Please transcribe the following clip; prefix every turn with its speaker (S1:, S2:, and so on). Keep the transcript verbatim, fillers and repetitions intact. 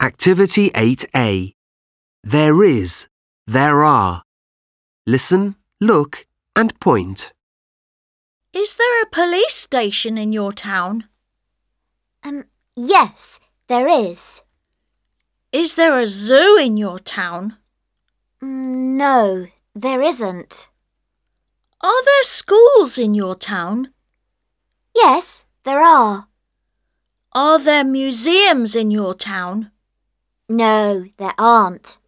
S1: Activity eight A. There is, there are. Listen, look and point.
S2: Is there a police station in your town?
S3: Um, yes, there is.
S2: Is there a zoo in your town?
S3: Mm, no, there isn't.
S2: Are there schools in your town?
S3: Yes, there are.
S2: Are there museums in your town?
S3: No, there aren't.